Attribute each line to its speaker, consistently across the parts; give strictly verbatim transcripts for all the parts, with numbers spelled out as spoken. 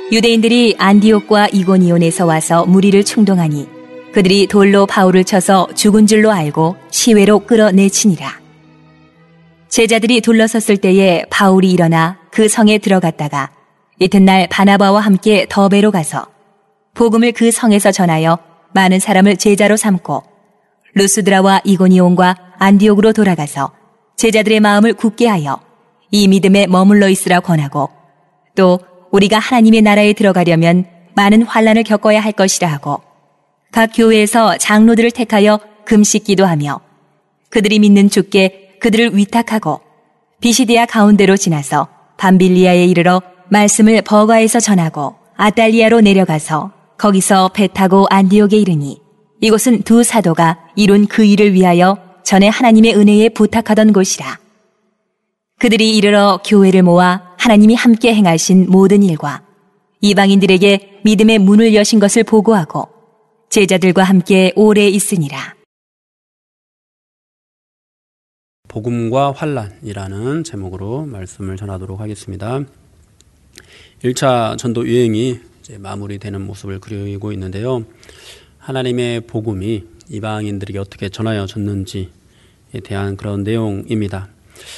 Speaker 1: 유대인들이 안디옥과 이고니온에서 와서 무리를 충동하니 그들이 돌로 바울을 쳐서 죽은 줄로 알고 시외로 끌어내치니라. 제자들이 둘러섰을 때에 바울이 일어나 그 성에 들어갔다가 이튿날 바나바와 함께 더베로 가서 복음을 그 성에서 전하여 많은 사람을 제자로 삼고 루스드라와 이고니온과 안디옥으로 돌아가서 제자들의 마음을 굳게 하여 이 믿음에 머물러 있으라 권하고 또 우리가 하나님의 나라에 들어가려면 많은 환난을 겪어야 할 것이라 하고 각 교회에서 장로들을 택하여 금식 기도하며 그들이 믿는 주께 그들을 위탁하고 비시디아 가운데로 지나서 밤빌리아에 이르러 말씀을 버가에서 전하고 아달리아로 내려가서 거기서 배 타고 안디옥에 이르니 이곳은 두 사도가 이룬 그 일을 위하여 전에 하나님의 은혜에 부탁하던 곳이라. 그들이 이르러 교회를 모아 하나님이 함께 행하신 모든 일과 이방인들에게 믿음의 문을 여신 것을 보고하고 제자들과 함께 오래 있으니라.
Speaker 2: 복음과 환란이라는 제목으로 말씀을 전하도록 하겠습니다. 일 차 전도 유행이 이제 마무리되는 모습을 그리고 있는데요. 하나님의 복음이 이방인들에게 어떻게 전하여졌는지에 대한 그런 내용입니다.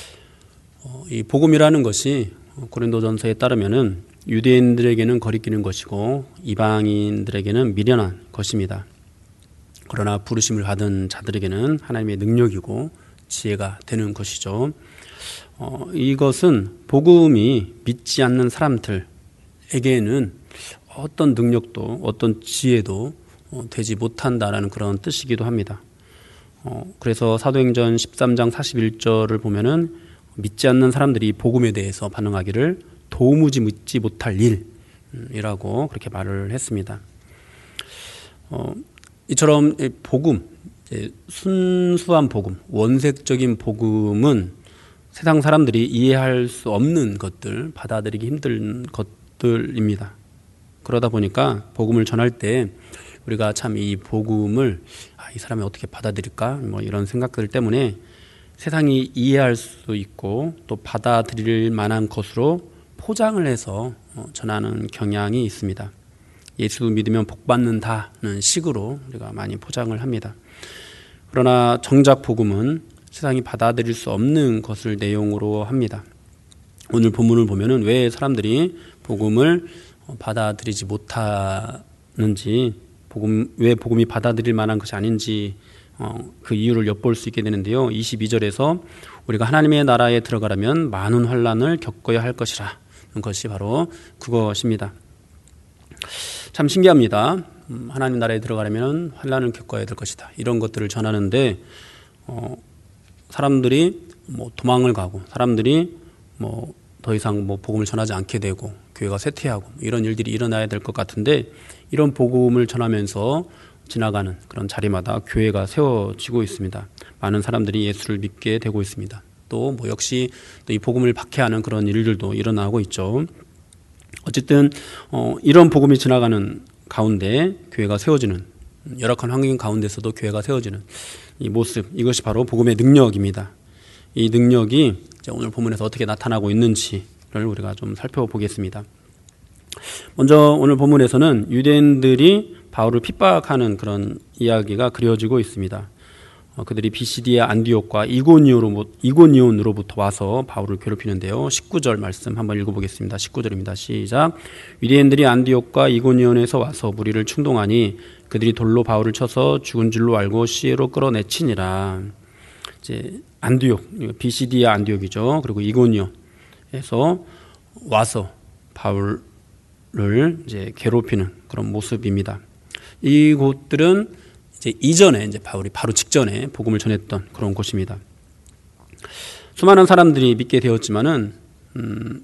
Speaker 2: 어, 이 복음이라는 것이 고린도전서에 따르면은 유대인들에게는 거리끼는 것이고 이방인들에게는 미련한 것입니다. 그러나 부르심을 받은 자들에게는 하나님의 능력이고 지혜가 되는 것이죠. 어, 이것은 복음이 믿지 않는 사람들에게는 어떤 능력도 어떤 지혜도 어, 되지 못한다라는 그런 뜻이기도 합니다. 어, 그래서 사도행전 십삼 장 사십일 절을 보면은 믿지 않는 사람들이 복음에 대해서 반응하기를 도무지 믿지 못할 일이라고 그렇게 말을 했습니다. 어, 이처럼 복음, 순수한 복음, 원색적인 복음은 세상 사람들이 이해할 수 없는 것들, 받아들이기 힘든 것들입니다. 그러다 보니까 복음을 전할 때 우리가 참 이 복음을 아, 이 사람이 어떻게 받아들일까? 뭐 이런 생각들 때문에 세상이 이해할 수 있고 또 받아들일 만한 것으로 포장을 해서 전하는 경향이 있습니다. 예수 믿으면 복 받는다는 식으로 우리가 많이 포장을 합니다. 그러나 정작 복음은 세상이 받아들일 수 없는 것을 내용으로 합니다. 오늘 본문을 보면은 왜 사람들이 복음을 받아들이지 못하는지, 복음, 왜 복음이 받아들일 만한 것이 아닌지 어, 그 이유를 엿볼 수 있게 되는데요. 이십이 절에서 우리가 하나님의 나라에 들어가려면 많은 환난을 겪어야 할 것이라 는 것이 바로 그것입니다. 참 신기합니다. 음, 하나님 나라에 들어가려면 환난을 겪어야 될 것이다. 이런 것들을 전하는데 어, 사람들이 뭐 도망을 가고 사람들이 뭐 더 이상 뭐 복음을 전하지 않게 되고 교회가 쇠퇴하고 이런 일들이 일어나야 될 것 같은데 이런 복음을 전하면서 지나가는 그런 자리마다 교회가 세워지고 있습니다. 많은 사람들이 예수를 믿게 되고 있습니다. 또 뭐 역시 또 이 복음을 박해하는 그런 일들도 일어나고 있죠. 어쨌든 어, 이런 복음이 지나가는 가운데 교회가 세워지는, 열악한 환경 가운데서도 교회가 세워지는 이 모습, 이것이 바로 복음의 능력입니다. 이 능력이 오늘 본문에서 어떻게 나타나고 있는지를 우리가 좀 살펴보겠습니다. 먼저 오늘 본문에서는 유대인들이 바울을 핍박하는 그런 이야기가 그려지고 있습니다. 어, 그들이 비시디아 안디옥과 이고니온으로부터 와서 바울을 괴롭히는데요. 십구 절 말씀 한번 읽어보겠습니다. 십구 절입니다. 시작. 유대인들이 안디옥과 이고니온에서 와서 무리를 충동하니 그들이 돌로 바울을 쳐서 죽은 줄로 알고 시외로 끌어내치니라. 이제 안디옥, 비시디아 안디옥이죠. 그리고 이고니온에서 와서 바울을 이제 괴롭히는 그런 모습입니다. 이곳들은 이제 이전에 이제 바울이 바로 직전에 복음을 전했던 그런 곳입니다. 수많은 사람들이 믿게 되었지만은 음,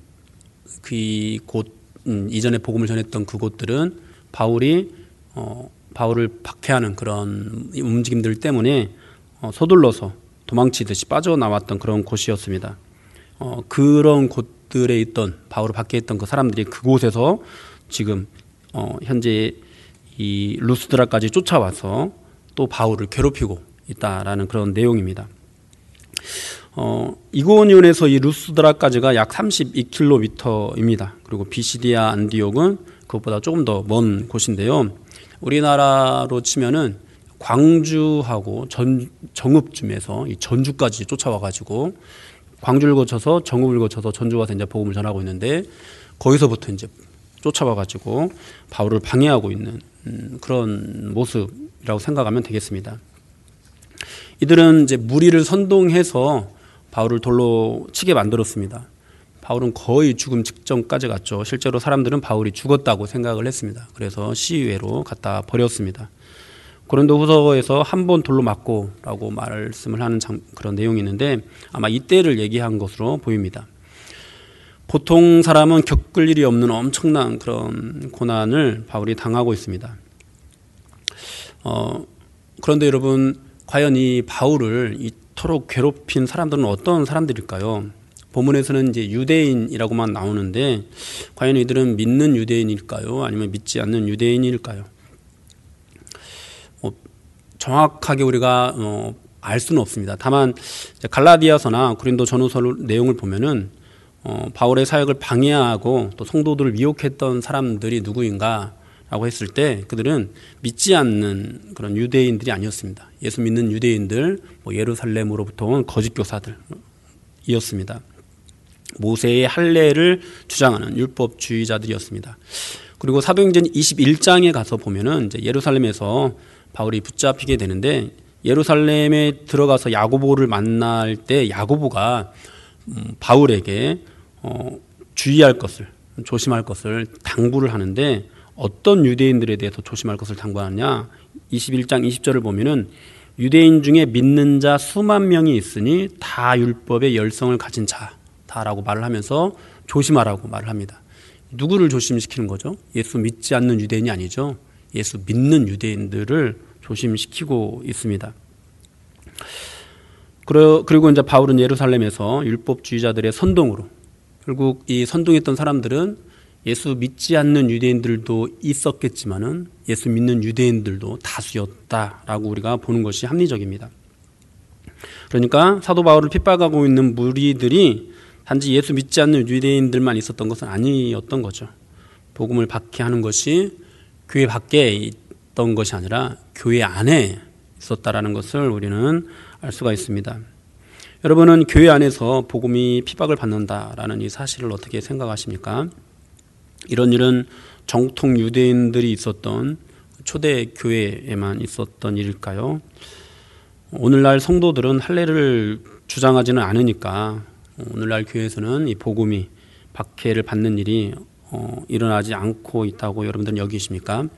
Speaker 2: 그곳 음, 이전에 복음을 전했던 그곳들은 바울이 어, 바울을 박해하는 그런 움직임들 때문에 어, 서둘러서 도망치듯이 빠져나왔던 그런 곳이었습니다. 어, 그런 곳들에 있던 바울을 박해했던 그 사람들이 그곳에서 지금 어, 현재 이 루스드라까지 쫓아와서 또 바울을 괴롭히고 있다라는 그런 내용입니다. 어, 이고니온에서 이 루스드라까지가 약 삼십이 킬로미터입니다. 그리고 비시디아 안디옥은 그것보다 조금 더 먼 곳인데요. 우리나라로 치면은 광주하고 전, 정읍쯤에서 이 전주까지 쫓아와가지고 광주를 거쳐서 정읍을 거쳐서 전주 가서 이제 복음을 전하고 있는데 거기서부터 이제 쫓아와가지고 바울을 방해하고 있는 음, 그런 모습이라고 생각하면 되겠습니다. 이들은 이제 무리를 선동해서 바울을 돌로 치게 만들었습니다. 바울은 거의 죽음 직전까지 갔죠. 실제로 사람들은 바울이 죽었다고 생각을 했습니다. 그래서 시위회로 갖다 버렸습니다. 고린도후서에서 한 번 돌로 맞고라고 말씀을 하는 장, 그런 내용이 있는데 아마 이때를 얘기한 것으로 보입니다. 보통 사람은 겪을 일이 없는 엄청난 그런 고난을 바울이 당하고 있습니다. 어, 그런데 여러분, 과연 이 바울을 이토록 괴롭힌 사람들은 어떤 사람들일까요? 본문에서는 이제 유대인이라고만 나오는데 과연 이들은 믿는 유대인일까요? 아니면 믿지 않는 유대인일까요? 어, 정확하게 우리가 어, 알 수는 없습니다. 다만 갈라디아서나 고린도 전후서 내용을 보면은 어, 바울의 사역을 방해하고 또 성도들을 미혹했던 사람들이 누구인가라고 했을 때 그들은 믿지 않는 그런 유대인들이 아니었습니다. 예수 믿는 유대인들, 뭐 예루살렘으로부터 온 거짓 교사들이었습니다. 모세의 할례를 주장하는 율법주의자들이었습니다. 그리고 사도행전 이십일 장에 가서 보면은 이제 예루살렘에서 바울이 붙잡히게 되는데 예루살렘에 들어가서 야고보를 만날 때 야고보가 음, 바울에게 어, 주의할 것을 조심할 것을 당부를 하는데 어떤 유대인들에 대해서 조심할 것을 당부하느냐? 이십일 장 이십 절을 보면은 유대인 중에 믿는 자 수만 명이 있으니 다 율법의 열성을 가진 자다라고 말을 하면서 조심하라고 말을 합니다. 누구를 조심시키는 거죠? 예수 믿지 않는 유대인이 아니죠. 예수 믿는 유대인들을 조심시키고 있습니다. 그리고 이제 바울은 예루살렘에서 율법주의자들의 선동으로 결국 이 선동했던 사람들은 예수 믿지 않는 유대인들도 있었겠지만은 예수 믿는 유대인들도 다수였다라고 우리가 보는 것이 합리적입니다. 그러니까 사도 바울을 핍박하고 있는 무리들이 단지 예수 믿지 않는 유대인들만 있었던 것은 아니었던 거죠. 복음을 박해하는 것이 교회 밖에 있던 것이 아니라 교회 안에 있었다라는 것을 우리는 알 수가 있습니다. 여러분은 교회 안에서 복음이 핍박을 받는다라는 이 사실을 어떻게 생각하십니까? 이런 일은 정통 유대인들이 있었던 초대 교회에만 있었던 일일까요? 오늘날 성도들은 할례를 주장하지는 않으니까 오늘날 교회에서는 이 복음이 박해를 받는 일이 어, 일어나지 않고 있다고 여러분들은 여기십니까?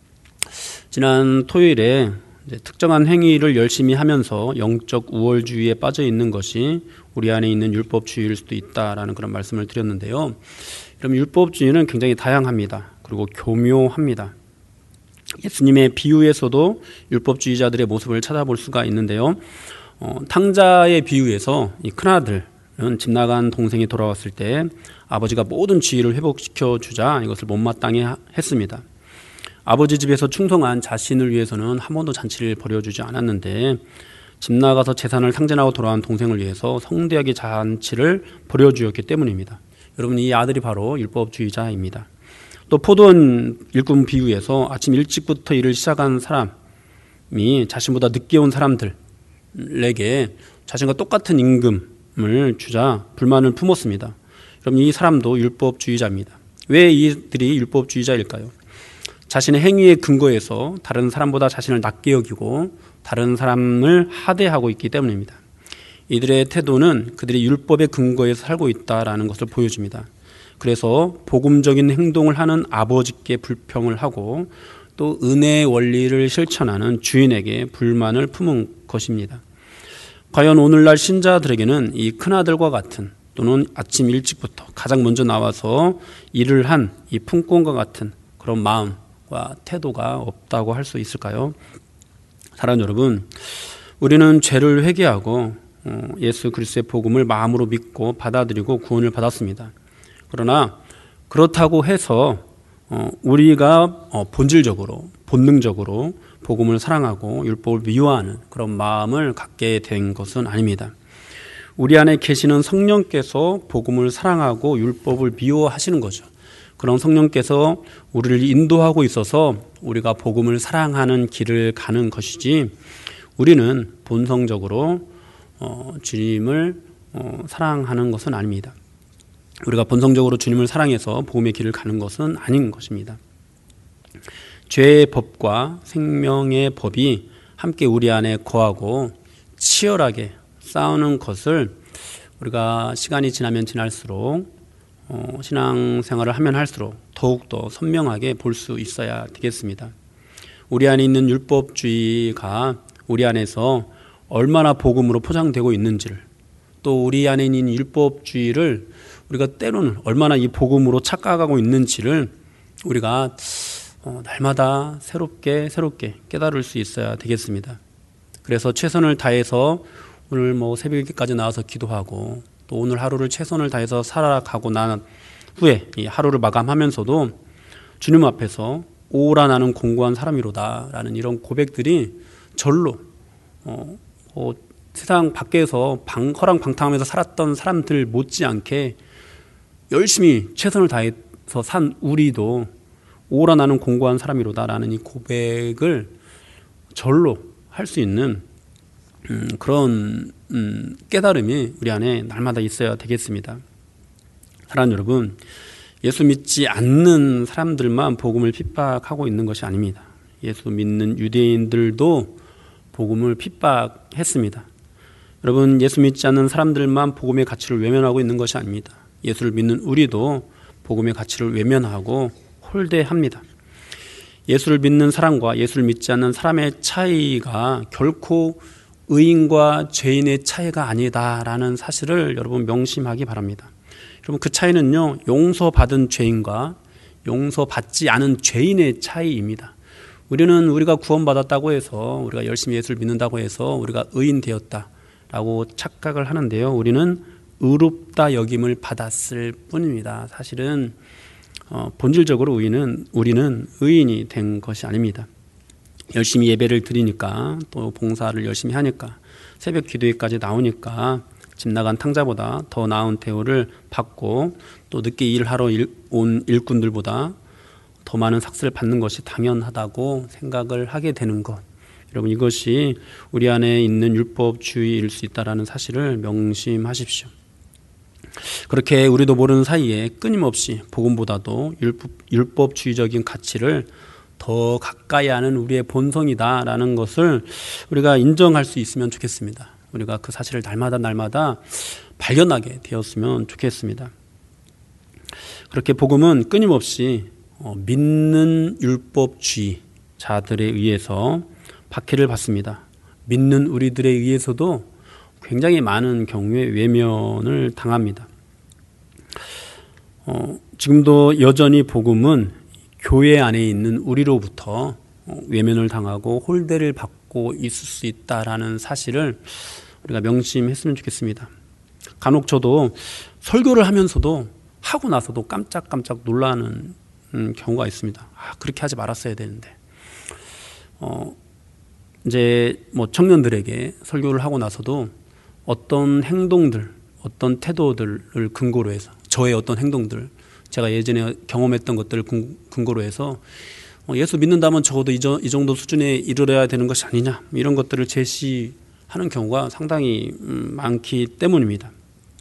Speaker 2: 지난 토요일에 이제 특정한 행위를 열심히 하면서 영적 우월주의에 빠져 있는 것이 우리 안에 있는 율법주의일 수도 있다라는 그런 말씀을 드렸는데요. 그럼 율법주의는 굉장히 다양합니다. 그리고 교묘합니다. 예수님의 비유에서도 율법주의자들의 모습을 찾아볼 수가 있는데요. 어, 탕자의 비유에서 이 큰아들은 집 나간 동생이 돌아왔을 때 아버지가 모든 지위를 회복시켜 주자 이것을 못마땅해 했습니다. 아버지 집에서 충성한 자신을 위해서는 한 번도 잔치를 벌여주지 않았는데 집 나가서 재산을 상전하고 돌아온 동생을 위해서 성대하게 잔치를 벌여주었기 때문입니다. 여러분, 이 아들이 바로 율법주의자입니다. 또 포도원 일꾼 비유에서 아침 일찍부터 일을 시작한 사람이 자신보다 늦게 온 사람들에게 자신과 똑같은 임금을 주자 불만을 품었습니다. 그럼 이 사람도 율법주의자입니다. 왜 이들이 율법주의자일까요? 자신의 행위의 근거에서 다른 사람보다 자신을 낮게 여기고 다른 사람을 하대하고 있기 때문입니다. 이들의 태도는 그들이 율법의 근거에서 살고 있다라는 것을 보여줍니다. 그래서 복음적인 행동을 하는 아버지께 불평을 하고 또 은혜의 원리를 실천하는 주인에게 불만을 품은 것입니다. 과연 오늘날 신자들에게는 이 큰아들과 같은 또는 아침 일찍부터 가장 먼저 나와서 일을 한 이 품꾼과 같은 그런 마음 와 태도가 없다고 할 수 있을까요? 사랑하는 여러분, 우리는 죄를 회개하고 예수 그리스도의 복음을 마음으로 믿고 받아들이고 구원을 받았습니다. 그러나 그렇다고 해서 우리가 본질적으로 본능적으로 복음을 사랑하고 율법을 미워하는 그런 마음을 갖게 된 것은 아닙니다. 우리 안에 계시는 성령께서 복음을 사랑하고 율법을 미워하시는 거죠. 그런 성령께서 우리를 인도하고 있어서 우리가 복음을 사랑하는 길을 가는 것이지, 우리는 본성적으로 어, 주님을 어, 사랑하는 것은 아닙니다. 우리가 본성적으로 주님을 사랑해서 복음의 길을 가는 것은 아닌 것입니다. 죄의 법과 생명의 법이 함께 우리 안에 거하고 치열하게 싸우는 것을 우리가 시간이 지나면 지날수록 어, 신앙생활을 하면 할수록 더욱더 선명하게 볼 수 있어야 되겠습니다. 우리 안에 있는 율법주의가 우리 안에서 얼마나 복음으로 포장되고 있는지를, 또 우리 안에 있는 율법주의를 우리가 때로는 얼마나 이 복음으로 착각하고 있는지를 우리가 어, 날마다 새롭게 새롭게 깨달을 수 있어야 되겠습니다. 그래서 최선을 다해서 오늘 뭐 새벽까지 나와서 기도하고, 또 오늘 하루를 최선을 다해서 살아가고 난 후에 이 하루를 마감하면서도 주님 앞에서 오라 나는 공고한 사람이로다 라는 이런 고백들이 절로 어, 어, 세상 밖에서 방, 허랑방탕하면서 살았던 사람들 못지않게 열심히 최선을 다해서 산 우리도 오라 나는 공고한 사람이로다 라는 이 고백을 절로 할 수 있는 음, 그런 음, 깨달음이 우리 안에 날마다 있어야 되겠습니다. 사랑하는 여러분, 예수 믿지 않는 사람들만 복음을 핍박하고 있는 것이 아닙니다. 예수 믿는 유대인들도 복음을 핍박했습니다. 여러분, 예수 믿지 않는 사람들만 복음의 가치를 외면하고 있는 것이 아닙니다. 예수를 믿는 우리도 복음의 가치를 외면하고 홀대합니다. 예수를 믿는 사람과 예수를 믿지 않는 사람의 차이가 결코 의인과 죄인의 차이가 아니다라는 사실을 여러분 명심하기 바랍니다. 여러분, 그 차이는요, 용서받은 죄인과 용서받지 않은 죄인의 차이입니다. 우리는 우리가 구원받았다고 해서, 우리가 열심히 예수를 믿는다고 해서 우리가 의인 되었다라고 착각을 하는데요, 우리는 의롭다 여김을 받았을 뿐입니다. 사실은 어, 본질적으로 의인은, 우리는 의인이 된 것이 아닙니다. 열심히 예배를 드리니까, 또 봉사를 열심히 하니까, 새벽 기도회까지 나오니까 집 나간 탕자보다 더 나은 대우를 받고, 또 늦게 일하러 일, 온 일꾼들보다 더 많은 삭스를 받는 것이 당연하다고 생각을 하게 되는 것, 여러분, 이것이 우리 안에 있는 율법주의일 수 있다는 사실을 명심하십시오. 그렇게 우리도 모르는 사이에 끊임없이 복음보다도 율법, 율법주의적인 가치를 더 가까이 하는 우리의 본성이다라는 것을 우리가 인정할 수 있으면 좋겠습니다. 우리가 그 사실을 날마다 날마다 발견하게 되었으면 좋겠습니다. 그렇게 복음은 끊임없이 믿는 율법주의자들에 의해서 박해를 받습니다. 믿는 우리들에 의해서도 굉장히 많은 경우에 외면을 당합니다. 어, 지금도 여전히 복음은 교회 안에 있는 우리로부터 외면을 당하고 홀대를 받고 있을 수 있다라는 사실을 우리가 명심했으면 좋겠습니다. 간혹 저도 설교를 하면서도 하고 나서도 깜짝깜짝 놀라는 경우가 있습니다. 아, 그렇게 하지 말았어야 되는데. 어, 이제 뭐 청년들에게 설교를 하고 나서도 어떤 행동들, 어떤 태도들을 근거로 해서, 저의 어떤 행동들, 제가 예전에 경험했던 것들을 근거로 해서 예수 믿는다면 적어도 이 정도 수준에 이르러야 되는 것이 아니냐, 이런 것들을 제시하는 경우가 상당히 많기 때문입니다.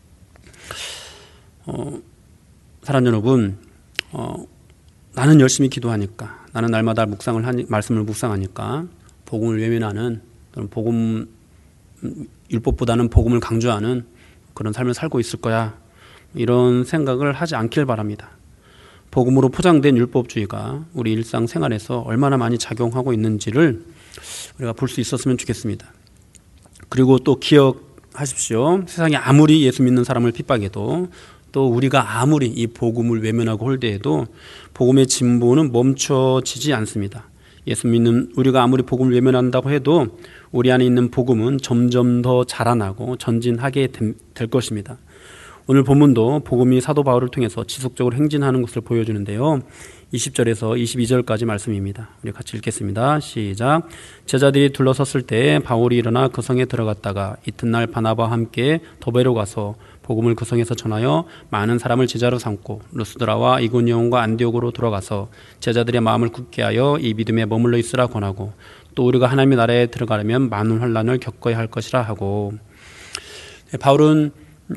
Speaker 2: 어, 사랑 여러분, 어, 나는 열심히 기도하니까, 나는 날마다 묵상을 하니, 말씀을 묵상하니까 복음을 외면하는, 복음 율법보다는 복음을 강조하는 그런 삶을 살고 있을 거야, 이런 생각을 하지 않길 바랍니다. 복음으로 포장된 율법주의가 우리 일상생활에서 얼마나 많이 작용하고 있는지를 우리가 볼 수 있었으면 좋겠습니다. 그리고 또 기억하십시오. 세상에 아무리 예수 믿는 사람을 핍박해도, 또 우리가 아무리 이 복음을 외면하고 홀대해도 복음의 진보는 멈춰지지 않습니다. 예수 믿는 우리가 아무리 복음을 외면한다고 해도 우리 안에 있는 복음은 점점 더 자라나고 전진하게 될 것입니다. 오늘 본문도 복음이 사도 바울을 통해서 지속적으로 행진하는 것을 보여주는데요. 이십 절에서 이십이 절까지 말씀입니다. 우리 같이 읽겠습니다. 시작. 제자들이 둘러섰을 때 바울이 일어나 그 성에 들어갔다가 이튿날 바나바와 함께 더베로 가서 복음을 그 성에서 전하여 많은 사람을 제자로 삼고 루스드라와 이고니온과 안디옥으로 돌아가서 제자들의 마음을 굳게 하여 이 믿음에 머물러 있으라 권하고 또 우리가 하나님의 나라에 들어가려면 많은 환난을 겪어야 할 것이라 하고. 바울은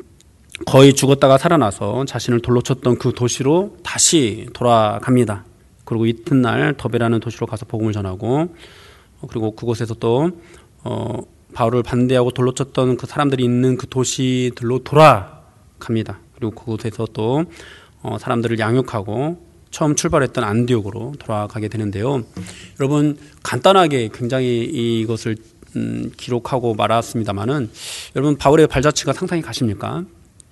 Speaker 2: 거의 죽었다가 살아나서 자신을 돌로 쳤던 그 도시로 다시 돌아갑니다. 그리고 이튿날 더베라는 도시로 가서 복음을 전하고, 그리고 그곳에서 또 어, 바울을 반대하고 돌로 쳤던 그 사람들이 있는 그 도시들로 돌아갑니다. 그리고 그곳에서 또 어, 사람들을 양육하고 처음 출발했던 안디옥으로 돌아가게 되는데요. 여러분, 간단하게 굉장히 이것을 음, 기록하고 말았습니다만은, 여러분, 바울의 발자취가 상상이 가십니까?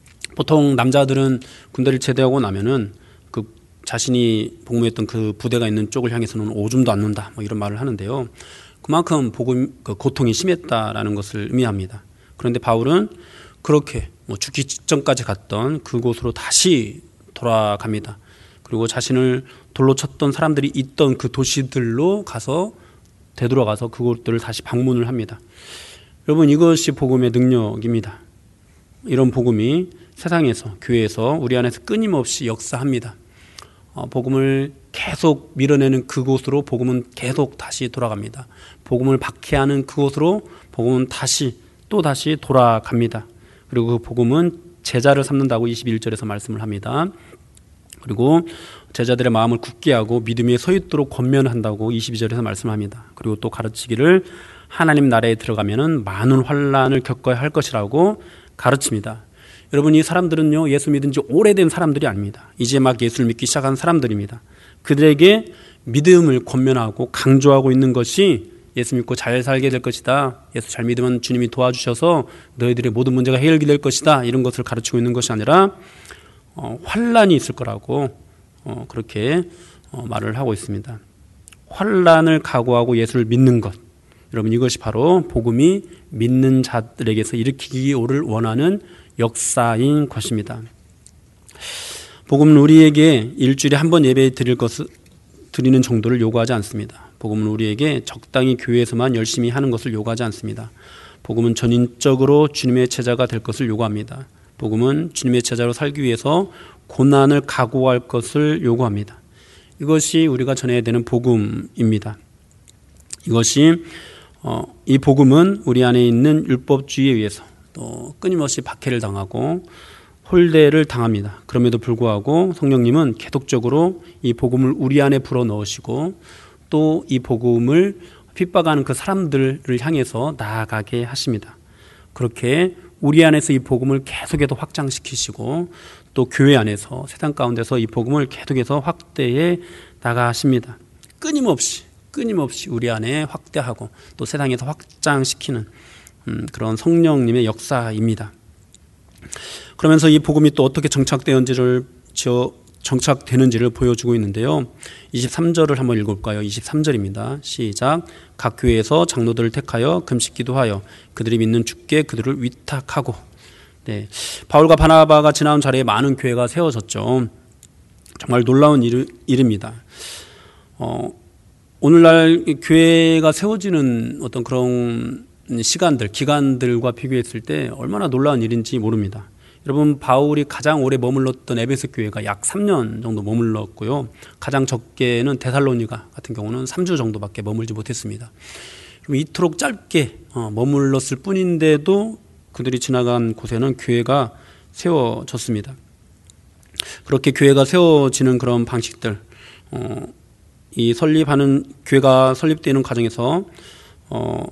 Speaker 2: 보통 남자들은 군대를 제대하고 나면은 그 자신이 복무했던 그 부대가 있는 쪽을 향해서는 오줌도 안 눈다, 뭐 이런 말을 하는데요. 그만큼 복음, 그 고통이 심했다라는 것을 의미합니다. 그런데 바울은 그렇게 뭐 죽기 직전까지 갔던 그곳으로 다시 돌아갑니다. 그리고 자신을 돌로 쳤던 사람들이 있던 그 도시들로 가서 되돌아가서 그곳들을 다시 방문을 합니다. 여러분, 이것이 복음의 능력입니다. 이런 복음이 세상에서, 교회에서 우리 안에서 끊임없이 역사합니다. 어, 복음을 계속 밀어내는 그곳으로 복음은 계속 다시 돌아갑니다. 복음을 박해하는 그곳으로 복음은 다시 또 다시 돌아갑니다. 그리고 그 복음은 제자를 삼는다고 이십일 절에서 말씀을 합니다. 그리고 제자들의 마음을 굳게 하고 믿음에 서 있도록 권면한다고 이십이 절에서 말씀합니다. 그리고 또 가르치기를 하나님 나라에 들어가면은 많은 환난을 겪어야 할 것이라고 가르칩니다. 여러분, 이 사람들은요, 예수 믿은 지 오래된 사람들이 아닙니다. 이제 막 예수를 믿기 시작한 사람들입니다. 그들에게 믿음을 권면하고 강조하고 있는 것이 예수 믿고 잘 살게 될 것이다. 예수 잘 믿으면 주님이 도와주셔서 너희들의 모든 문제가 해결될 것이다. 이런 것을 가르치고 있는 것이 아니라 어, 환난이 있을 거라고 어, 그렇게 어, 말을 하고 있습니다. 환난을 각오하고 예수를 믿는 것, 여러분, 이것이 바로 복음이 믿는 자들에게서 일으키기를 원하는 역사인 것입니다. 복음은 우리에게 일주일에 한 번 예배 드릴 것을 드리는 정도를 요구하지 않습니다. 복음은 우리에게 적당히 교회에서만 열심히 하는 것을 요구하지 않습니다. 복음은 전인적으로 주님의 제자가 될 것을 요구합니다. 복음은 주님의 제자로 살기 위해서 고난을 각오할 것을 요구합니다. 이것이 우리가 전해야 되는 복음입니다. 이것이 어, 이 복음은 우리 안에 있는 율법주의에 의해서 또 끊임없이 박해를 당하고 홀대를 당합니다. 그럼에도 불구하고 성령님은 계속적으로 이 복음을 우리 안에 불어넣으시고 또 이 복음을 핍박하는 그 사람들을 향해서 나아가게 하십니다. 그렇게 우리 안에서 이 복음을 계속해서 확장시키시고 또 교회 안에서 세상 가운데서 이 복음을 계속해서 확대해 나가십니다. 끊임없이 끊임없이 우리 안에 확대하고 또 세상에서 확장시키는 음, 그런 성령님의 역사입니다. 그러면서 이 복음이 또 어떻게 정착되는지를 정착되는지를 보여주고 있는데요. 이십삼 절을 한번 읽어볼까요? 이십삼 절입니다. 시작. 각 교회에서 장로들을 택하여 금식 기도하여 그들이 믿는 주께 그들을 위탁하고. 네, 바울과 바나바가 지나온 자리에 많은 교회가 세워졌죠. 정말 놀라운 일, 일입니다. 어, 오늘날 교회가 세워지는 어떤 그런 시간들, 기간들과 비교했을 때 얼마나 놀라운 일인지 모릅니다. 여러분, 바울이 가장 오래 머물렀던 에베소 교회가 약 삼 년 정도 머물렀고요. 가장 적게는 데살로니가 같은 경우는 삼 주 정도밖에 머물지 못했습니다. 이토록 짧게 머물렀을 뿐인데도 그들이 지나간 곳에는 교회가 세워졌습니다. 그렇게 교회가 세워지는 그런 방식들, 어, 이 설립하는 교회가 설립되는 과정에서 어,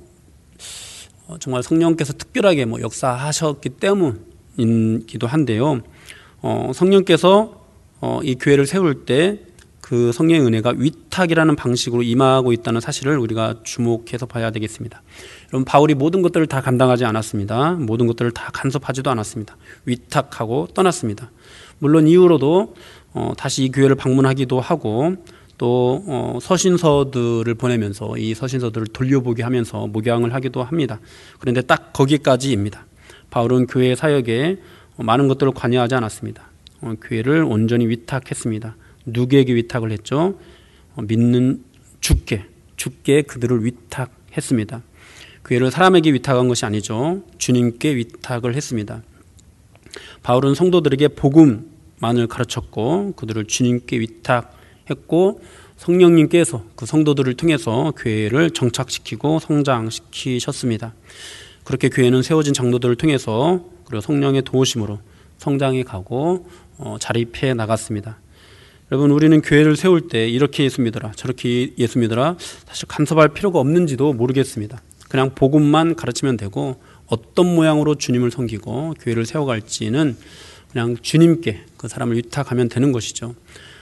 Speaker 2: 정말 성령께서 특별하게 뭐 역사하셨기 때문이기도 한데요. 어, 성령께서 어, 이 교회를 세울 때 그 성령의 은혜가 위탁이라는 방식으로 임하고 있다는 사실을 우리가 주목해서 봐야 되겠습니다. 여러분, 바울이 모든 것들을 다 감당하지 않았습니다. 모든 것들을 다 간섭하지도 않았습니다. 위탁하고 떠났습니다. 물론 이후로도 어, 다시 이 교회를 방문하기도 하고 또 어, 서신서들을 보내면서 이 서신서들을 돌려보게 하면서 목양을 하기도 합니다. 그런데 딱 거기까지입니다. 바울은 교회의 사역에 많은 것들을 관여하지 않았습니다. 어, 교회를 온전히 위탁했습니다. 누구에게 위탁을 했죠? 어, 믿는 주께, 주께 그들을 위탁했습니다. 교회를 사람에게 위탁한 것이 아니죠. 주님께 위탁을 했습니다. 바울은 성도들에게 복음만을 가르쳤고 그들을 주님께 위탁했고 성령님께서 그 성도들을 통해서 교회를 정착시키고 성장시키셨습니다. 그렇게 교회는 세워진 장로들을 통해서 그리고 성령의 도우심으로 성장해 가고 어, 자립해 나갔습니다. 여러분, 우리는 교회를 세울 때 이렇게 예수 믿어라 저렇게 예수 믿어라 사실 간섭할 필요가 없는지도 모르겠습니다. 그냥 복음만 가르치면 되고 어떤 모양으로 주님을 섬기고 교회를 세워갈지는 그냥 주님께 그 사람을 위탁하면 되는 것이죠.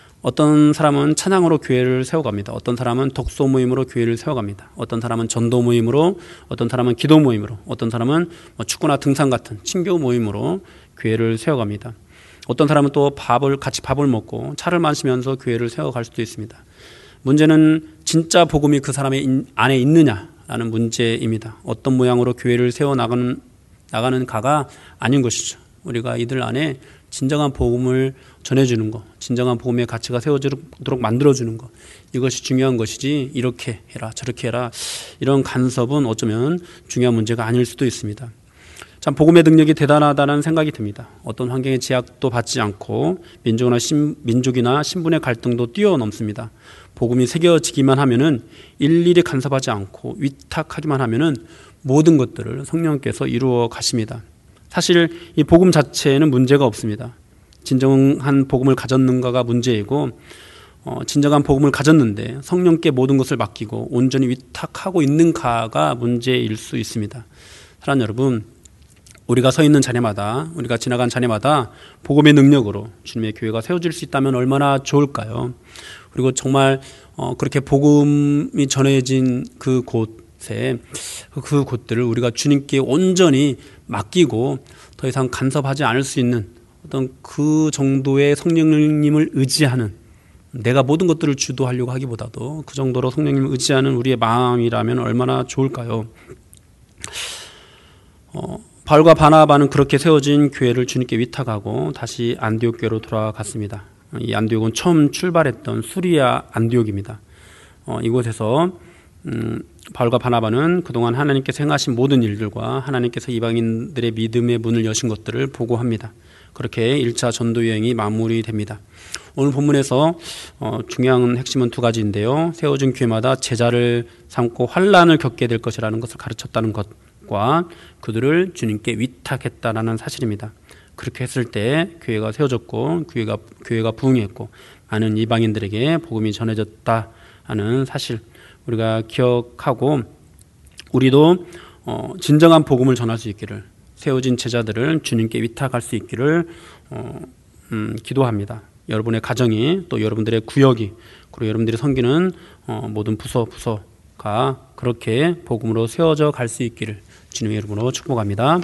Speaker 2: 어떤 사람은 찬양으로 교회를 세워갑니다. 어떤 사람은 독서 모임으로 교회를 세워갑니다. 어떤 사람은 전도 모임으로, 어떤 사람은 기도 모임으로, 어떤 사람은 뭐 축구나 등산 같은 친교 모임으로 교회를 세워갑니다. 어떤 사람은 또 밥을 같이 밥을 먹고 차를 마시면서 교회를 세워갈 수도 있습니다. 문제는 진짜 복음이 그 사람의 안에 있느냐라는 문제입니다. 어떤 모양으로 교회를 세워 나가는 나가는 가가 아닌 것이죠. 우리가 이들 안에 진정한 복음을 전해주는 것, 진정한 복음의 가치가 세워지도록 만들어주는 것, 이것이 중요한 것이지 이렇게 해라 저렇게 해라 이런 간섭은 어쩌면 중요한 문제가 아닐 수도 있습니다. 참 복음의 능력이 대단하다는 생각이 듭니다. 어떤 환경의 제약도 받지 않고 민족이나, 신, 민족이나 신분의 갈등도 뛰어넘습니다. 복음이 새겨지기만 하면은 일일이 간섭하지 않고 위탁하기만 하면은 모든 것들을 성령께서 이루어 가십니다. 사실 이 복음 자체에는 문제가 없습니다. 진정한 복음을 가졌는가가 문제이고 어, 진정한 복음을 가졌는데 성령께 모든 것을 맡기고 온전히 위탁하고 있는가가 문제일 수 있습니다. 사랑하는 여러분, 우리가 서 있는 자리마다 우리가 지나간 자리마다 복음의 능력으로 주님의 교회가 세워질 수 있다면 얼마나 좋을까요? 그리고 정말 어, 그렇게 복음이 전해진 그 곳에 그 곳들을 우리가 주님께 온전히 맡기고 더 이상 간섭하지 않을 수 있는 어떤 그 정도의 성령님을 의지하는, 내가 모든 것들을 주도하려고 하기보다도 그 정도로 성령님을 의지하는 우리의 마음이라면 얼마나 좋을까요? 어, 바울과 바나바는 그렇게 세워진 교회를 주님께 위탁하고 다시 안디옥 교회로 돌아갔습니다. 이 안디옥은 처음 출발했던 수리아 안디옥입니다. 어, 이곳에서 음, 바울과 바나바는 그동안 하나님께서 행하신 모든 일들과 하나님께서 이방인들의 믿음의 문을 여신 것들을 보고합니다. 그렇게 일 차 전도 여행이 마무리됩니다. 오늘 본문에서 어, 중요한 핵심은 두 가지인데요. 세워진 교회마다 제자를 삼고 환난을 겪게 될 것이라는 것을 가르쳤다는 것과 그들을 주님께 위탁했다라는 사실입니다. 그렇게 했을 때 교회가 세워졌고 교회가, 교회가 부흥했고 많은 이방인들에게 복음이 전해졌다 하는 사실 우리가 기억하고 우리도 어, 진정한 복음을 전할 수 있기를, 세워진 제자들을 주님께 위탁할 수 있기를 어, 음, 기도합니다. 여러분의 가정이 또 여러분들의 구역이 그리고 여러분들이 섬기는 어, 모든 부서 부서가 그렇게 복음으로 세워져 갈 수 있기를 주님의 이름으로 축복합니다.